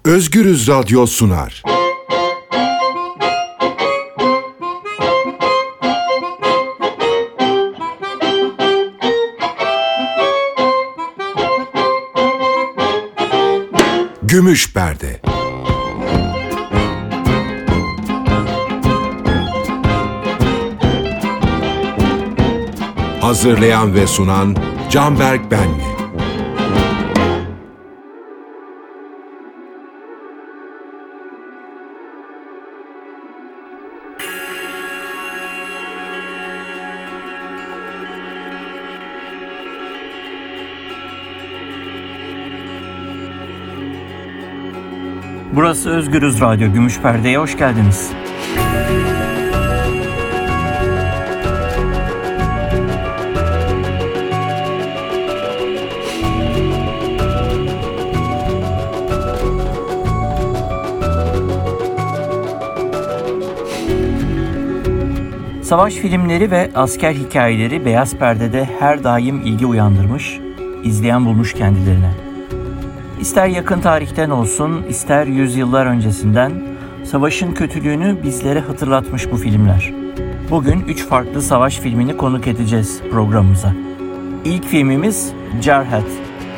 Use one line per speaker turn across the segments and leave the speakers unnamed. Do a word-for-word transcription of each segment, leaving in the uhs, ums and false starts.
Özgürüz Radyo sunar. Gümüş Perde. Hazırlayan ve sunan Canberk Benli.
Burası Özgürüz Radyo, Gümüş Perde'ye hoş geldiniz. Savaş filmleri ve asker hikayeleri beyaz perdede her daim ilgi uyandırmış, izleyen bulmuş kendilerine. İster yakın tarihten olsun, ister yüzyıllar öncesinden savaşın kötülüğünü bizlere hatırlatmış bu filmler. Bugün üç farklı savaş filmini konuk edeceğiz programımıza. İlk filmimiz Jarhead.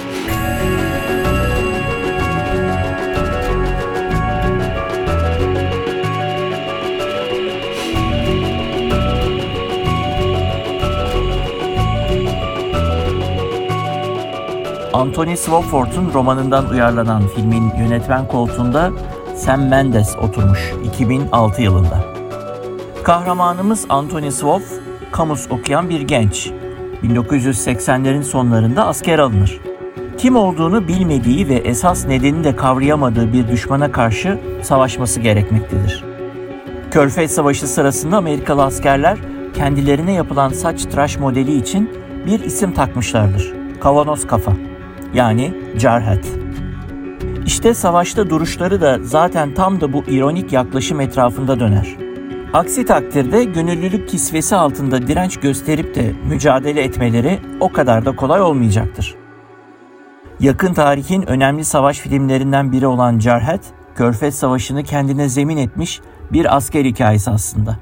Anthony Swofford'un romanından uyarlanan filmin yönetmen koltuğunda Sam Mendes oturmuş iki bin altı yılında. Kahramanımız Anthony Swoff, kamus okuyan bir genç. bin dokuz yüz seksenlerin sonlarında asker alınır. Kim olduğunu bilmediği ve esas nedenini de kavrayamadığı bir düşmana karşı savaşması gerekmektedir. Körfez Savaşı sırasında Amerikalı askerler kendilerine yapılan saç tıraş modeli için bir isim takmışlardır. Kavanoz kafa. Yani Jarhead. İşte savaşta duruşları da zaten tam da bu ironik yaklaşım etrafında döner. Aksi takdirde gönüllülük kisvesi altında direnç gösterip de mücadele etmeleri o kadar da kolay olmayacaktır. Yakın tarihin önemli savaş filmlerinden biri olan Jarhead, Körfez Savaşı'nı kendine zemin etmiş bir asker hikayesi aslında.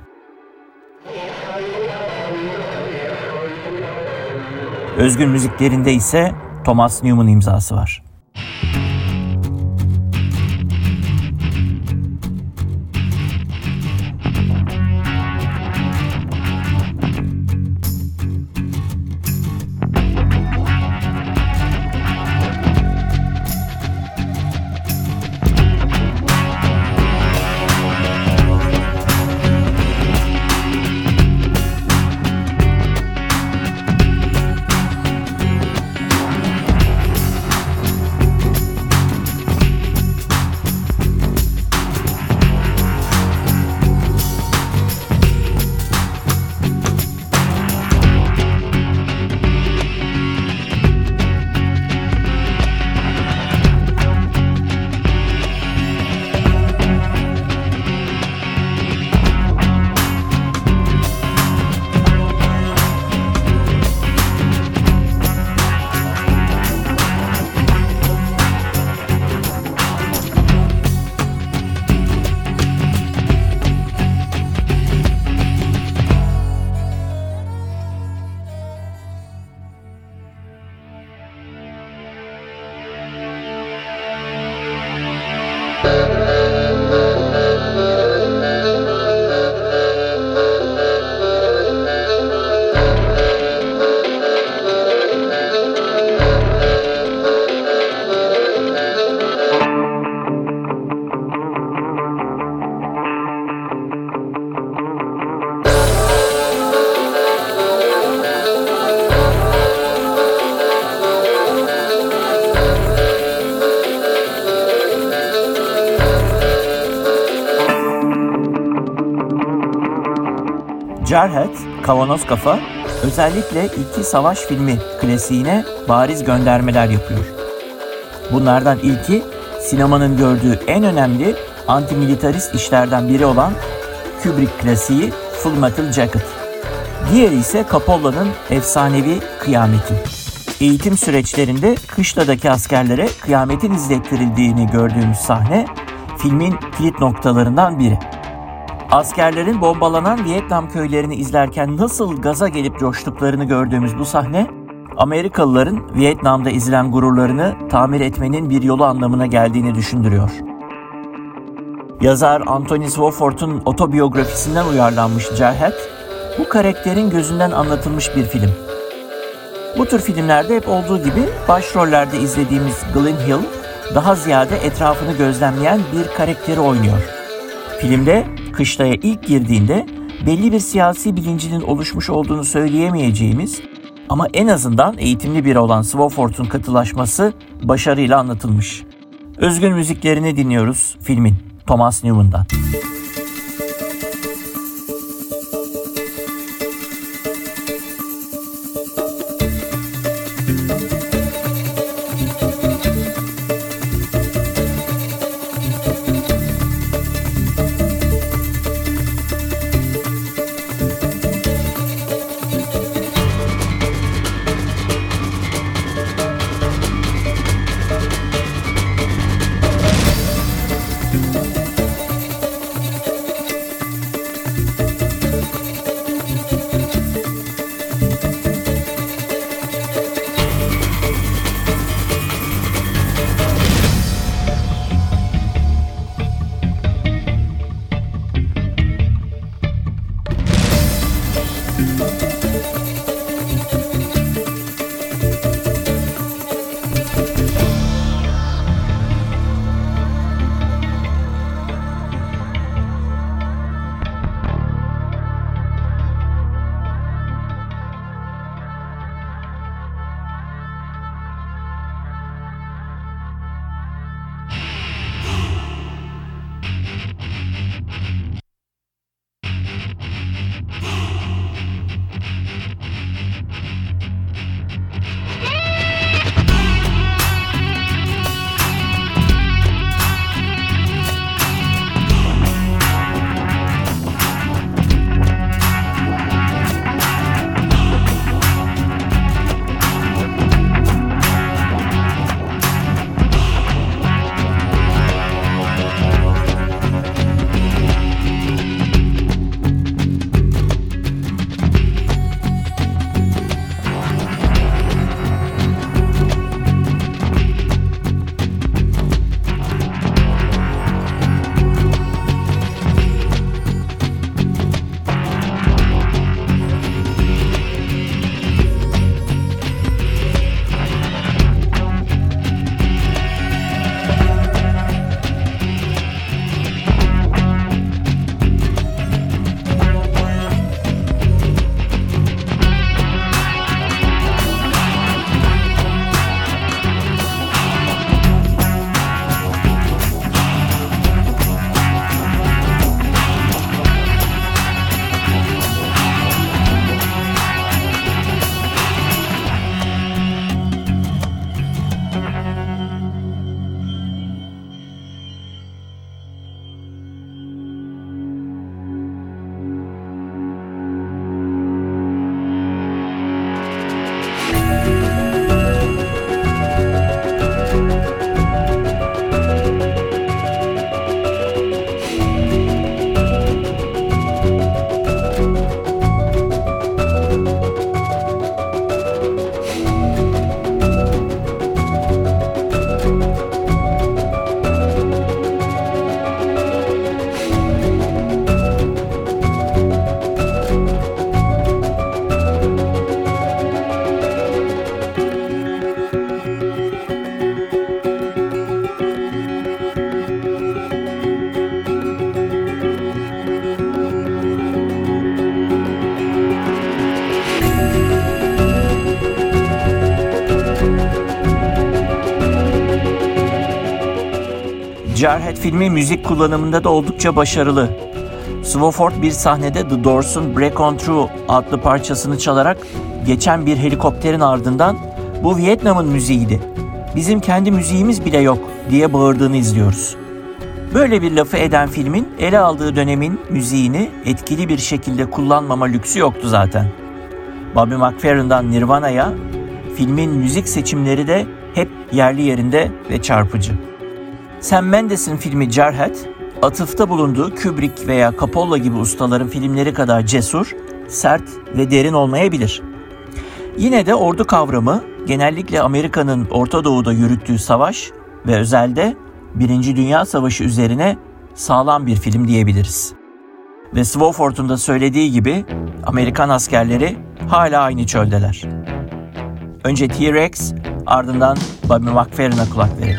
Özgün müziklerinde ise Thomas Newman imzası var. Jarhead, Kavanoz Kafa, özellikle iki savaş filmi klasiğine bariz göndermeler yapıyor. Bunlardan ilki, sinemanın gördüğü en önemli antimilitarist işlerden biri olan Kubrick klasiği Full Metal Jacket. Diğeri ise Coppola'nın efsanevi Kıyameti. eğitim süreçlerinde kışladaki askerlere kıyametin izlettirildiğini gördüğümüz sahne filmin kilit noktalarından biri. Askerlerin bombalanan Vietnam köylerini izlerken nasıl gaza gelip coştuklarını gördüğümüz bu sahne, Amerikalıların Vietnam'da ezilen gururlarını tamir etmenin bir yolu anlamına geldiğini düşündürüyor. Yazar Anthony Swofford'un otobiyografisinden uyarlanmış Jarhead, bu karakterin gözünden anlatılmış bir film. Bu tür filmlerde hep olduğu gibi başrollerde izlediğimiz Glenn Hill, daha ziyade etrafını gözlemleyen bir karakteri oynuyor. Filmde kışlaya ilk girdiğinde belli bir siyasi bilincinin oluşmuş olduğunu söyleyemeyeceğimiz ama en azından eğitimli biri olan Swofford'un katılaşması başarıyla anlatılmış. Özgün müziklerini dinliyoruz filmin, Thomas Newman'dan. Jarhead filmi müzik kullanımında da oldukça başarılı. Swofford bir sahnede The Doors'un Break On Through adlı parçasını çalarak geçen bir helikopterin ardından "Bu Vietnam'ın müziğiydi. Bizim kendi müziğimiz bile yok" diye bağırdığını izliyoruz. Böyle bir lafı eden filmin ele aldığı dönemin müziğini etkili bir şekilde kullanmama lüksü yoktu zaten. Bobby McFerrin'dan Nirvana'ya, filmin müzik seçimleri de hep yerli yerinde ve çarpıcı. Sam Mendes'in filmi Jarhead, atıfta bulunduğu Kubrick veya Coppola gibi ustaların filmleri kadar cesur, sert ve derin olmayabilir. Yine de ordu kavramı genellikle Amerika'nın Orta Doğu'da yürüttüğü savaş ve özelde Birinci Dünya Savaşı üzerine sağlam bir film diyebiliriz. Ve Swofford'un da söylediği gibi Amerikan askerleri hala aynı çöldeler. Önce T-Rex, ardından Bobby McFerrin'a kulak verelim.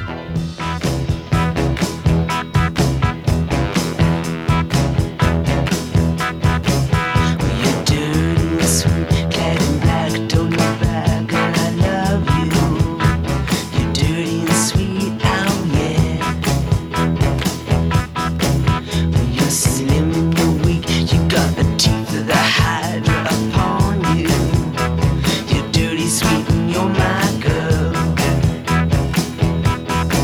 You're dirty, sweet, and you're my girl.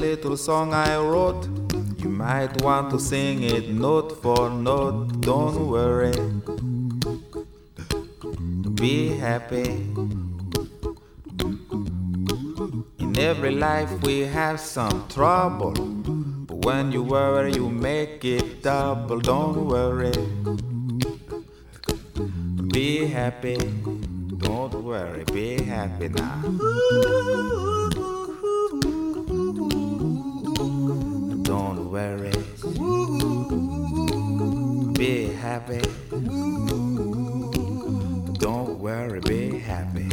little song I wrote. You might want to sing it note for note. Don't worry, be happy. In every life we have some trouble, but when you worry you make it double. Don't worry, be happy. Don't worry, be happy now. Don't worry, be happy. Don't worry, be happy.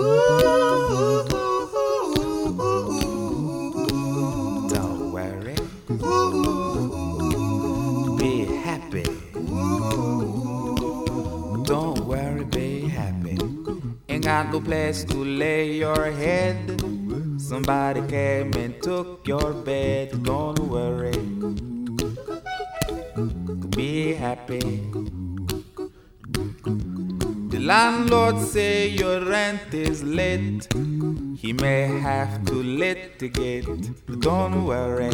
Don't worry, be happy. Don't worry, be happy. Ain't got no place to lay your head. Somebody came and took your bed. Don't worry, be happy. The landlord say your rent is late. He may have to litigate. Don't worry,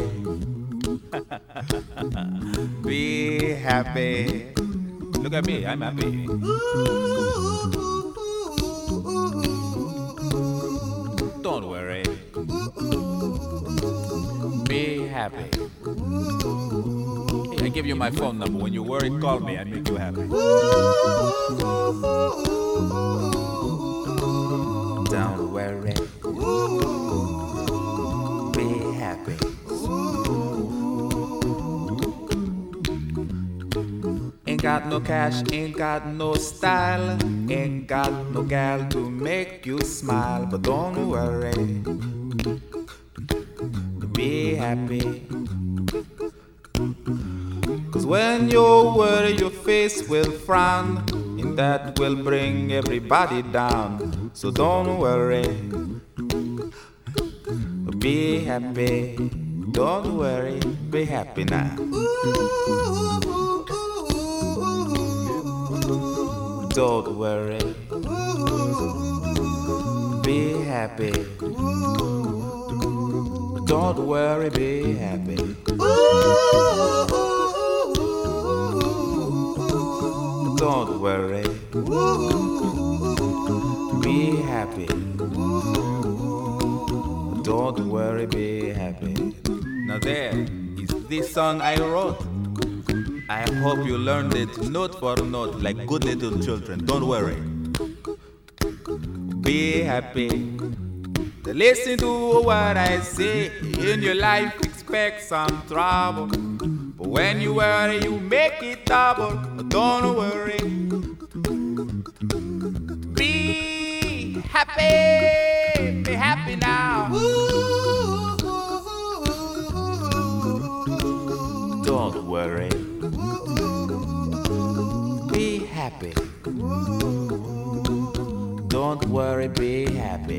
be happy. Look at me, I'm happy. Don't worry, be happy. Hey, I give you my phone number. When you worry, call me. I make you happy. Don't worry, be happy. Ain't got no cash, ain't got no style, ain't got no gal to make you smile. But don't worry, be happy. Cause when you worry your face will frown, and that will bring everybody down. So don't worry, be happy. Don't worry, be happy now. Don't worry, be happy. Don't worry, be happy. Don't worry, be happy. Don't worry, be happy. Now there is this song I wrote. I hope you learned it note for note like good little children. Don't worry, be happy. Listen to what I say. In your life expect some trouble, but when you worry you make it double. Don't worry, be happy. Be happy now. Don't worry, be happy. Don't worry, be happy.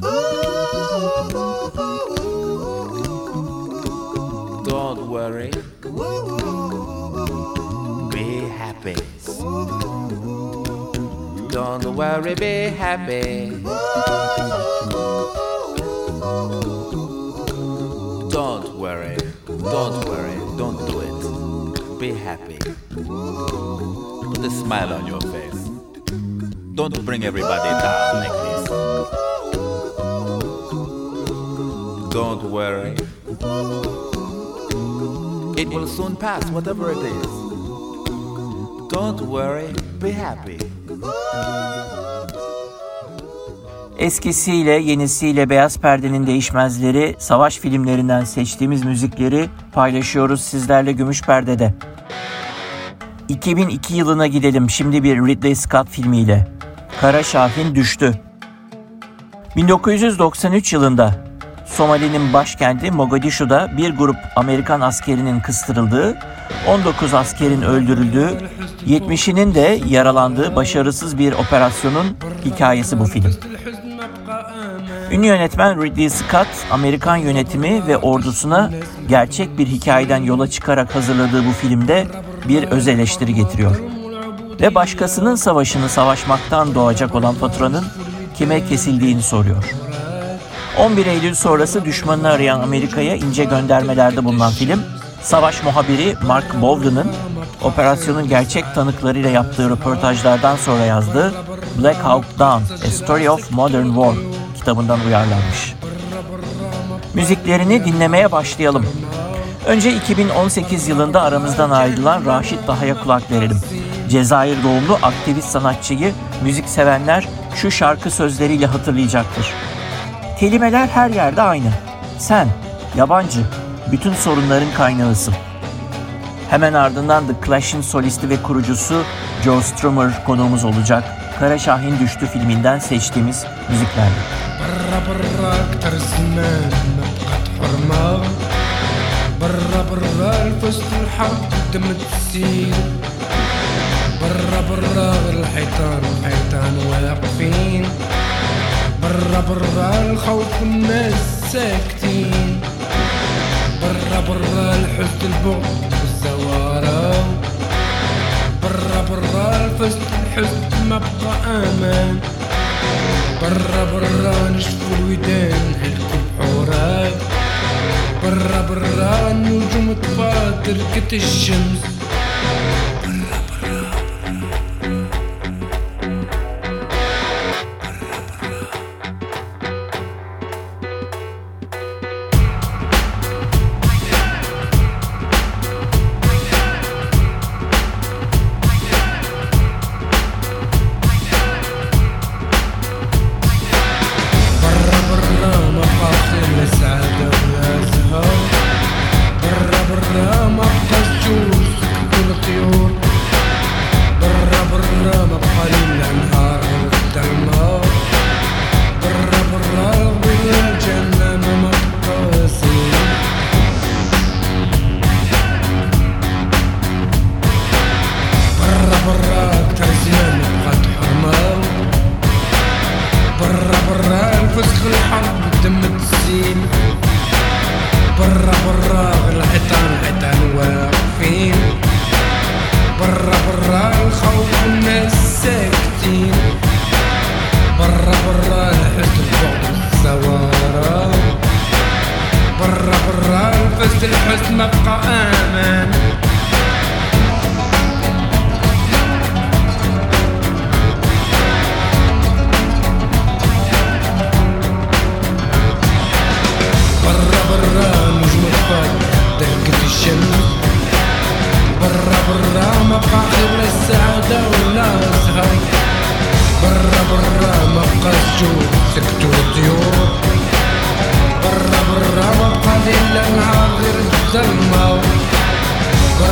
Don't worry, be happy. Don't worry, be happy. Don't worry, don't worry, don't do it. Be happy. Put a smile on your face. Don't bring everybody down like this. Don't worry, it will soon pass, whatever it is. Don't worry, be happy.
Eskisiyle yenisiyle Beyaz Perde'nin değişmezleri, savaş filmlerinden seçtiğimiz müzikleri paylaşıyoruz sizlerle Gümüş Perde'de. iki bin iki yılına gidelim şimdi bir Ridley Scott filmiyle. Kara Şahin Düştü. bin dokuz yüz doksan üç yılında Somali'nin başkenti Mogadishu'da bir grup Amerikan askerinin kıstırıldığı, on dokuz askerin öldürüldüğü, yetmişinin de yaralandığı başarısız bir operasyonun hikayesi bu film. Ünlü yönetmen Ridley Scott, Amerikan yönetimi ve ordusuna gerçek bir hikayeden yola çıkarak hazırladığı bu filmde bir öz eleştiri getiriyor. Ve başkasının savaşını savaşmaktan doğacak olan faturanın kime kesildiğini soruyor. on bir Eylül sonrası düşmanını arayan Amerika'ya ince göndermelerde bulunan film, savaş muhabiri Mark Bowden'ın operasyonun gerçek tanıklarıyla yaptığı röportajlardan sonra yazdığı Black Hawk Down, A Story of Modern War kitabından uyarlanmış. Müziklerini dinlemeye başlayalım. Önce iki bin on sekiz yılında aramızdan ayrılan Raşit Daha'ya kulak verelim. Cezayir doğumlu aktivist sanatçıyı müziksevenler şu şarkı sözleriyle hatırlayacaktır. Kelimeler her yerde aynı. Sen, yabancı, bütün sorunların kaynağısın. Hemen ardından The Clash'in solisti ve kurucusu Joe Strummer konuğumuz olacak. Kara Şahin Düştü filminden seçtiğimiz müziklerle.
برا برا أكتر زمان ما بقات حرمة برا برا الفست الحق دم تسيل برا برا الحيطان الحيطان واقفين برا برا الخوف والناس ساكتين برا برا الحزن البغض والزوارة برا برا الفست الحزن ما بقى أمان برا برا نشفو الودان هلكو بحورات برا برا النجوم طفات تركت الشمس برا برا الحزن ما بقى أمان برا برا نجم الفات ضحكة الشمس برا برا ما بقى غير السعادة ولا الزهر برا برا ما بقى الجوع سكتوا الطيور برا برا ما بقى ليل نهار غير الظلمة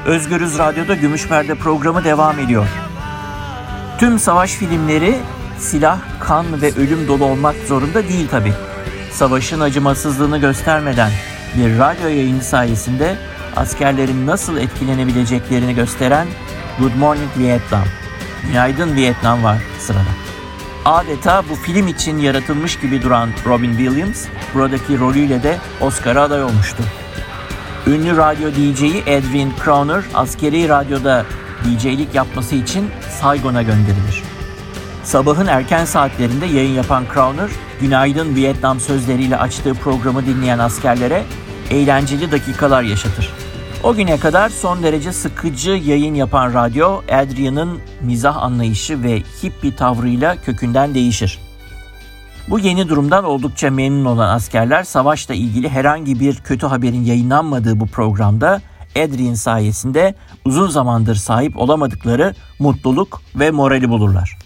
Özgürüz Radyo'da Gümüş Perde programı devam ediyor. Tüm savaş filmleri silah, kan ve ölüm dolu olmak zorunda değil tabii. Savaşın acımasızlığını göstermeden bir radyo yayını sayesinde askerlerin nasıl etkilenebileceklerini gösteren Good Morning Vietnam, Günaydın Vietnam var sırada. Adeta bu film için yaratılmış gibi duran Robin Williams, buradaki rolüyle de Oscar'a aday olmuştu. Ünlü radyo D J'yi Adrian Crowner, askeri radyoda D J'lik yapması için Saigon'a gönderilir. Sabahın erken saatlerinde yayın yapan Crowner, Günaydın Vietnam sözleriyle açtığı programı dinleyen askerlere eğlenceli dakikalar yaşatır. O güne kadar son derece sıkıcı yayın yapan radyo, Adrian'ın mizah anlayışı ve hippie tavrıyla kökünden değişir. Bu yeni durumdan oldukça memnun olan askerler, savaşla ilgili herhangi bir kötü haberin yayınlanmadığı bu programda Adrian sayesinde uzun zamandır sahip olamadıkları mutluluk ve morali bulurlar.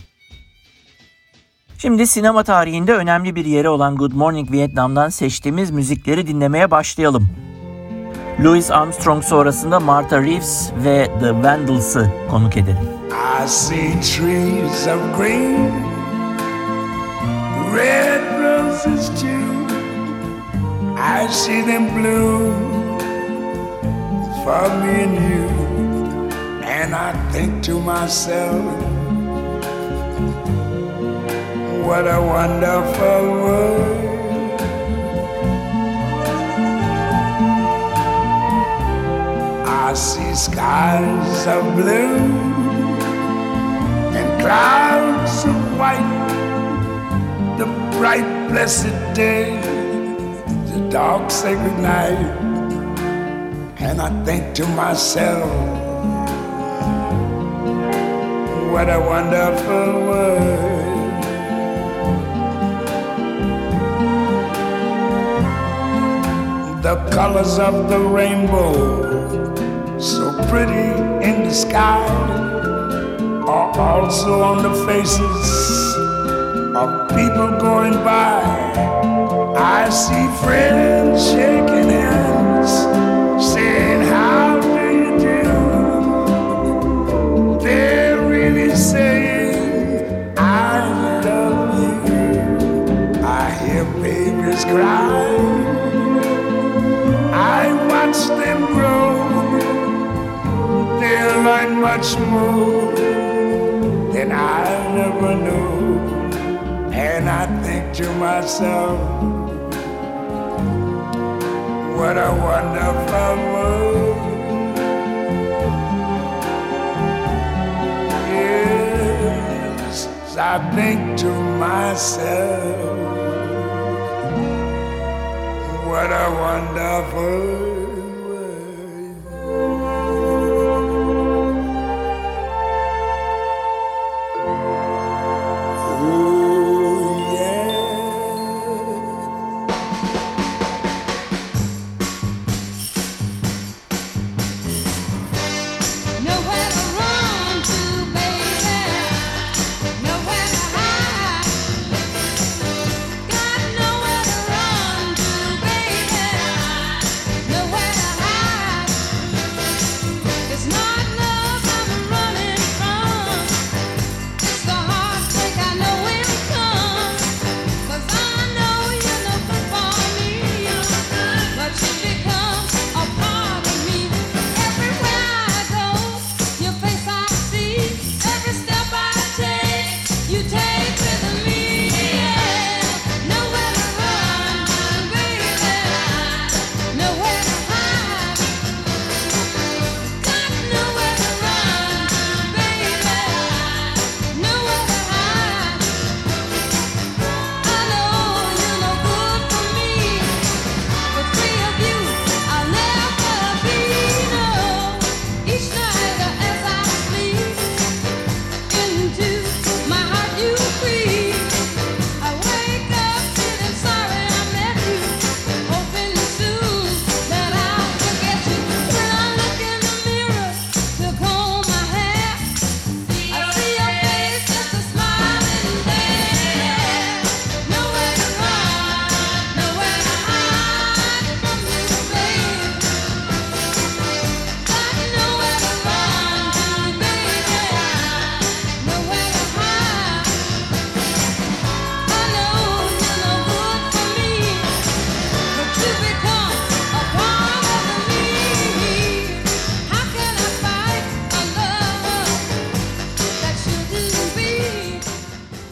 Şimdi sinema tarihinde önemli bir yeri olan Good Morning Vietnam'dan seçtiğimiz müzikleri dinlemeye başlayalım. Louis Armstrong sonrasında Martha Reeves ve The Vandals'ı konuk edelim.
I see trees of green, red roses too. I see them bloom for me and you. And I think to myself, what a wonderful world. I see skies of blue and clouds of white, the bright blessed day, the dark sacred night. And I think to myself, what a wonderful world. The colors of the rainbow, so pretty in the sky, are also on the faces of people going by. I see friends shaking hands, saying, how do you do? They're really saying, I love you. I hear babies cry, I watch them grow. They'll learn much more than I never knew. And I think to myself, what a wonderful world. Yes, I think to myself, what a wonderful world.
No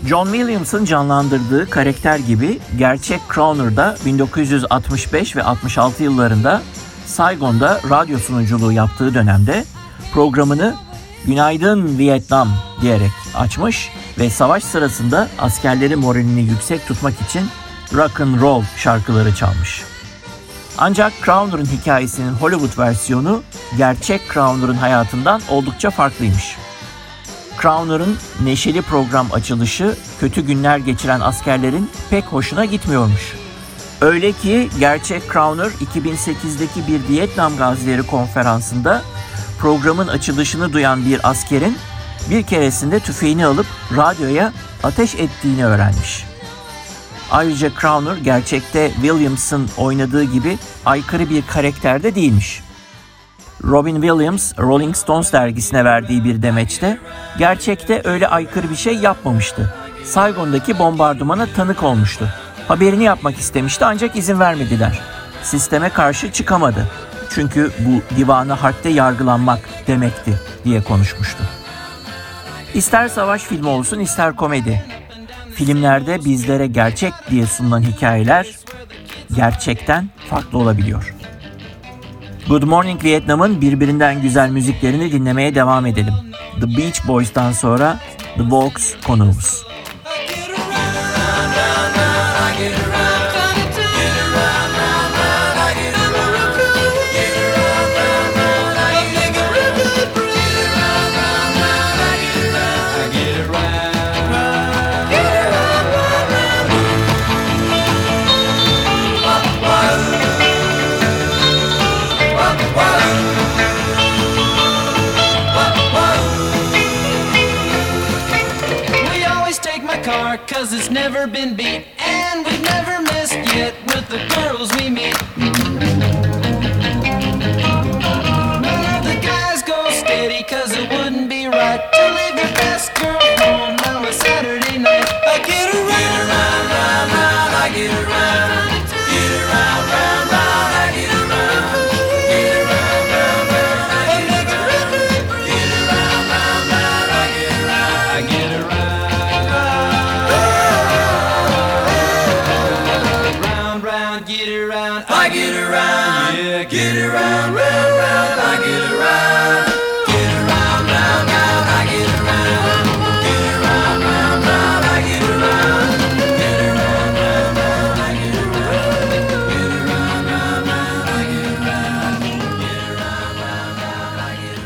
John Williams'ın canlandırdığı karakter gibi gerçek Crowner da bin dokuz yüz altmış beş ve altmış altı yıllarında Saigon'da radyo sunuculuğu yaptığı dönemde programını "Günaydın Vietnam" diyerek açmış ve savaş sırasında askerlerin moralini yüksek tutmak için rock and roll şarkıları çalmış. Ancak Crowner'ın hikayesinin Hollywood versiyonu gerçek Crowner'ın hayatından oldukça farklıymış. Crowner'ın neşeli program açılışı kötü günler geçiren askerlerin pek hoşuna gitmiyormuş. Öyle ki gerçek Crowner iki bin sekizdeki bir Vietnam Gazileri konferansında programın açılışını duyan bir askerin bir keresinde tüfeğini alıp radyoya ateş ettiğini öğrenmiş. Ayrıca Crowner gerçekte Williams'ın oynadığı gibi aykırı bir karakterde değilmiş. Robin Williams, Rolling Stones dergisine verdiği bir demeçte gerçekte öyle aykırı bir şey yapmamıştı. Saigon'daki bombardımana tanık olmuştu. Haberini yapmak istemişti ancak izin vermediler. Sisteme karşı çıkamadı. Çünkü bu divanı harpte yargılanmak demekti diye konuşmuştu. İster savaş filmi olsun ister komedi. Filmlerde bizlere gerçek diye sunulan hikayeler gerçekten farklı olabiliyor. Good Morning Vietnam'ın birbirinden güzel müziklerini dinlemeye devam edelim. The Beach Boys'tan sonra The Walks konuğumuz.
Cause it's never been beat, and we've never missed yet with the girls we meet. None of the guys go steady, cause it wouldn't be right to leave your best girl home on a Saturday night. I get around, round, round, round, I get around. Get around, round, round, I get around. Get around, round, round, I get around. Get around, round, round, I get around. I get around. I get around, yeah, get around, round, round, I get around. Get around, round, round, I get around. Get around, round, round, I get around. Get around, round, round, I get around. Get around, round, round, I get around. Get around, round, round, I get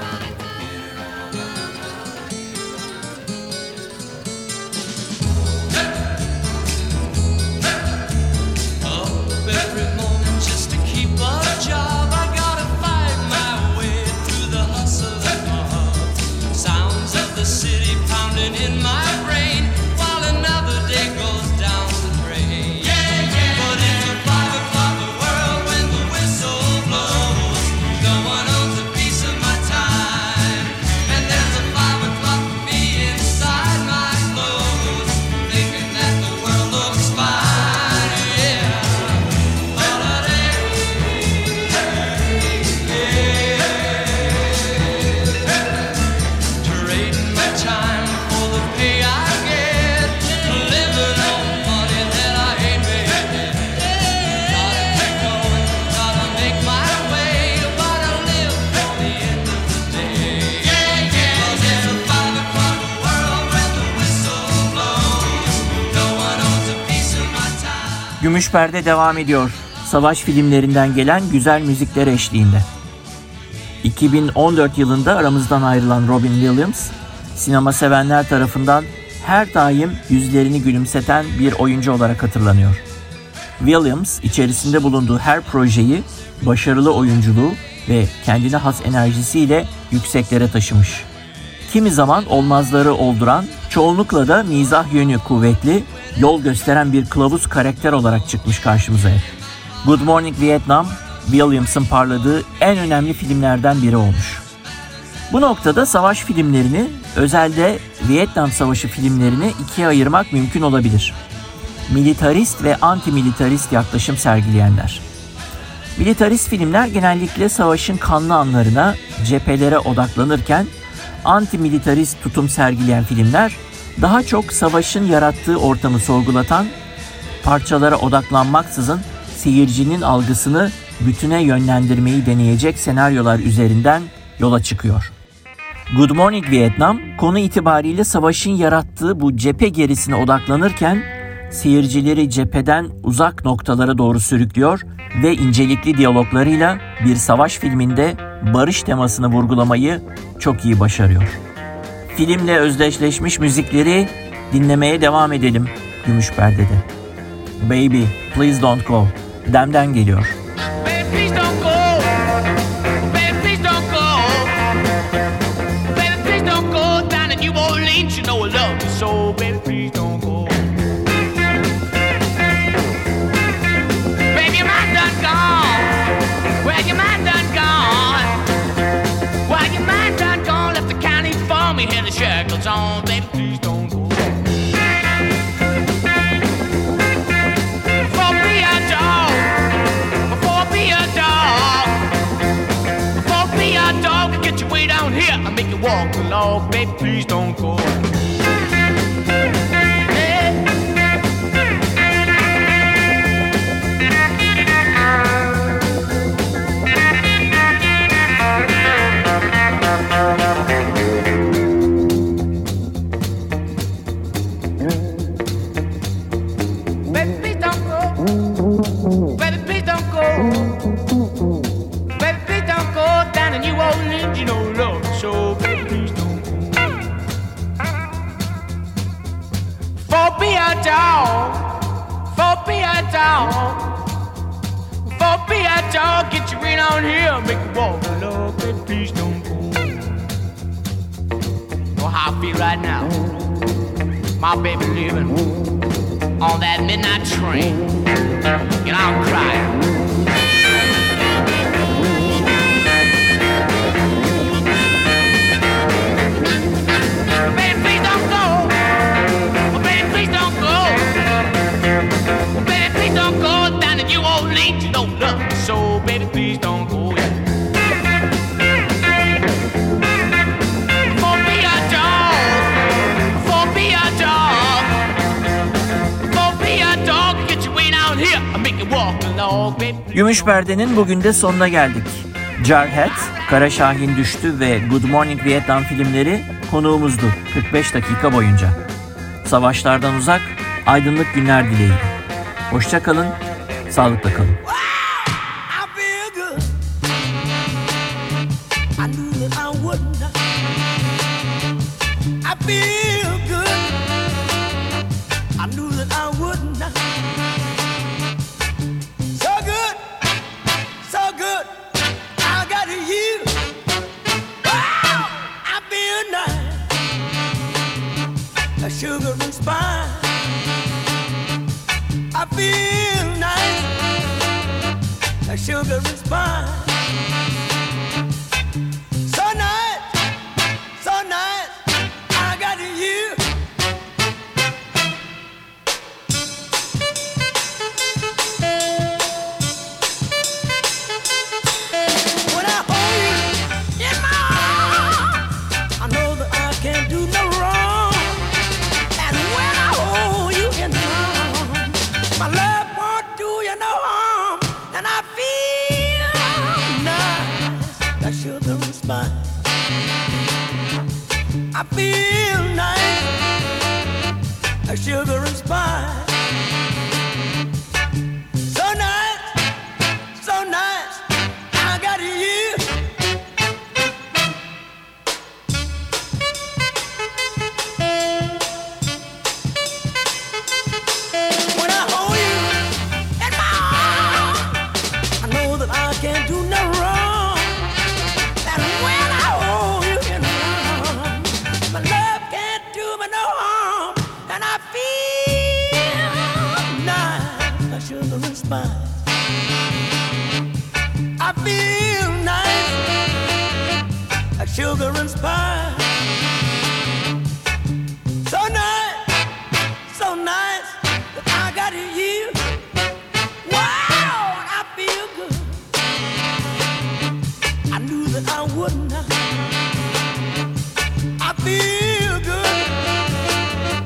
every moment just to keep a job. I gotta fight my way through the hustle and mob. Sounds of the city pounding in my brain while another day goes down the drain. Yeah, yeah. But it's a five o'clock the world when the whistle blows. No one owns a piece of my time, and there's a five o'clock for me inside my clothes, thinking that the world looks fine.
Gümüş Perde devam ediyor. Savaş filmlerinden gelen güzel müzikler eşliğinde. iki bin on dört yılında aramızdan ayrılan Robin Williams, sinema sevenler tarafından her daim yüzlerini gülümseten bir oyuncu olarak hatırlanıyor. Williams, içerisinde bulunduğu her projeyi başarılı oyunculuğu ve kendine has enerjisiyle yükseklere taşımış. Kimi zaman olmazları olduran, çoğunlukla da mizah yönü kuvvetli, yol gösteren bir kılavuz karakter olarak çıkmış karşımıza hep. Good Morning Vietnam, Williams'ın parladığı en önemli filmlerden biri olmuş. Bu noktada savaş filmlerini, özelde Vietnam Savaşı filmlerini ikiye ayırmak mümkün olabilir. Militarist ve antimilitarist yaklaşım sergileyenler. Militarist filmler genellikle savaşın kanlı anlarına, cephelere odaklanırken, antimilitarist tutum sergileyen filmler Daha çok savaşın yarattığı ortamı sorgulatan, parçalara odaklanmaksızın seyircinin algısını bütüne yönlendirmeyi deneyecek senaryolar üzerinden yola çıkıyor. Good Morning Vietnam, konu itibariyle savaşın yarattığı bu cephe gerisine odaklanırken seyircileri cepheden uzak noktalara doğru sürüklüyor ve incelikli diyaloglarıyla bir savaş filminde barış temasını vurgulamayı çok iyi başarıyor. Filmle özdeşleşmiş müzikleri dinlemeye devam edelim Gümüş Perde'de. Baby, Please Don't Go, Dem'den geliyor.
Baby, please don't go. Baby, please don't go. Baby, please don't go down in New Orleans. You know I love you so. Baby, please don't go. Baby, your mind done gone. Well, your mind done gone. Well, your mind done gone. Left the county for me. Here the shackles on. Baby, please don't go. For be a dog. For be a dog. For be a dog. I get you way down here. I make you walk along. Baby, please don't go. Get you right on here, make you walk along, baby, please don't go. Know how I feel right now. My baby living on that midnight train, and I'm crying. Baby, please don't go. Oh, baby, please don't go. Oh, baby, please don't go down to New Orleans. You don't love me so, baby, please don't go. For be a dog, for be a dog, for be a dog, get you way down here, I make you walk along, baby.
Gümüş Perde'nin bugün de sonuna geldik. Jarhead, Kara Şahin Düştü ve Good Morning Vietnam filmleri konuğumuzdu kırk beş dakika boyunca. Savaşlardan uzak, aydınlık günler dileğiyle. Hoşça kalın, sağlıkla kalın.
Sugar and spice. I feel nice, like sugar and spice. So nice, so nice. I got you. When I hold you in my arms, I know that I can't do no wrong. My love won't do you no harm, and I feel nice, like sugar and spice. I feel nice, like sugar and spice. So nice, so nice, I got you. Can't do no wrong, and when I hold you in my arms, my love can't do me no harm, and I feel nice, like sugar and spice. I feel nice, like sugar and spice. So nice, so nice, I got you. Wow, I feel good. I knew that I wouldn't. I feel good.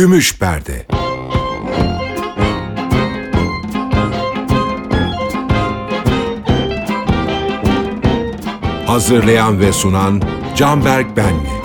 Gümüş Perde. Hazırlayan ve sunan Canberk Benli.